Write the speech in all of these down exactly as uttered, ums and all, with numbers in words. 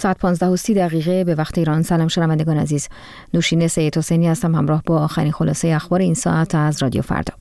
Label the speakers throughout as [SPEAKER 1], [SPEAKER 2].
[SPEAKER 1] ساعت پانزده و سی دقیقه به وقت ایران. سلام شنوندگان عزیز، نوشین سید حسینی هستم همراه با آخرین خلاصه اخبار این ساعت از رادیو فردا.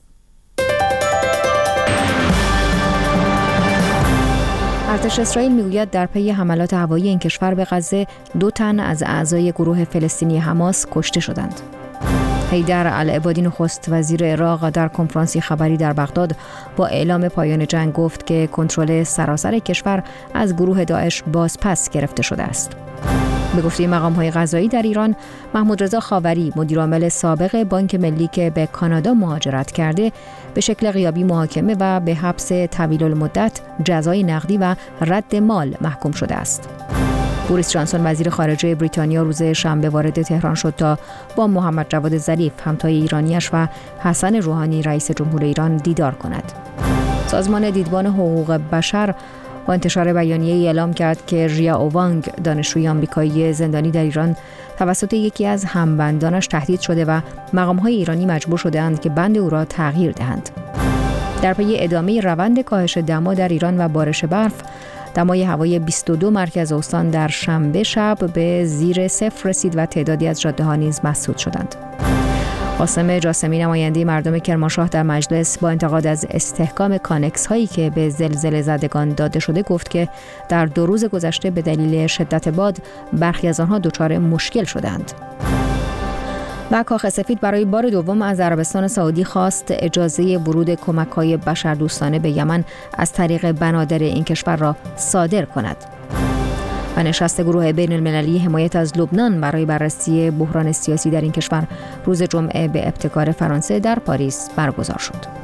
[SPEAKER 1] ارتش اسرائیل میگوید در پی حملات هوایی این کشور به غزه دو تن از اعضای گروه فلسطینی حماس کشته شدند. حیدر العبادی نخست وزیر عراق در کنفرانسی خبری در بغداد با اعلام پایان جنگ گفت که کنترل سراسر کشور از گروه داعش بازپس گرفته شده است. به گفته مقام‌های قضایی در ایران، محمود رضا خاوری مدیرعامل سابق بانک ملی که به کانادا مهاجرت کرده به شکل غیابی محاکمه و به حبس طویل المدت، جزای نقدی و رد مال محکوم شده است. بوریس جانسون وزیر خارجه بریتانیا روز شنبه وارد تهران شد تا با محمد جواد ظریف همتای ایرانیش و حسن روحانی رئیس جمهور ایران دیدار کند. سازمان دیدبان حقوق بشر با انتشار بیانیه‌ای اعلام کرد که ریا اوانگ دانشجوی آمریکایی زندانی در ایران توسط یکی از همبندانش تهدید شده و مقام‌های ایرانی مجبور شده‌اند که بند او را تغییر دهند. در پی ادامه روند کاهش دما در ایران و بارش برف، دمای هوای بیست و دو مرکز استان در شنبه شب به زیر صفر رسید و تعدادی از جاده‌ها نیز مسدود شدند. قاسم جاسمی نماینده مردم کرمانشاه در مجلس با انتقاد از استحکام کانکس هایی که به زلزله زدگان داده شده گفت که در دو روز گذشته به دلیل شدت باد برخی از آنها دچار مشکل شدند. و کاخ سفید برای بار دوم از عربستان سعودی خواست اجازه ورود کمک‌های بشردوستانه به یمن از طریق بنادر این کشور را صادر کند. و نشست گروه بین المللی حمایت از لبنان برای بررسی بحران سیاسی در این کشور روز جمعه به ابتکار فرانسه در پاریس برگزار شد.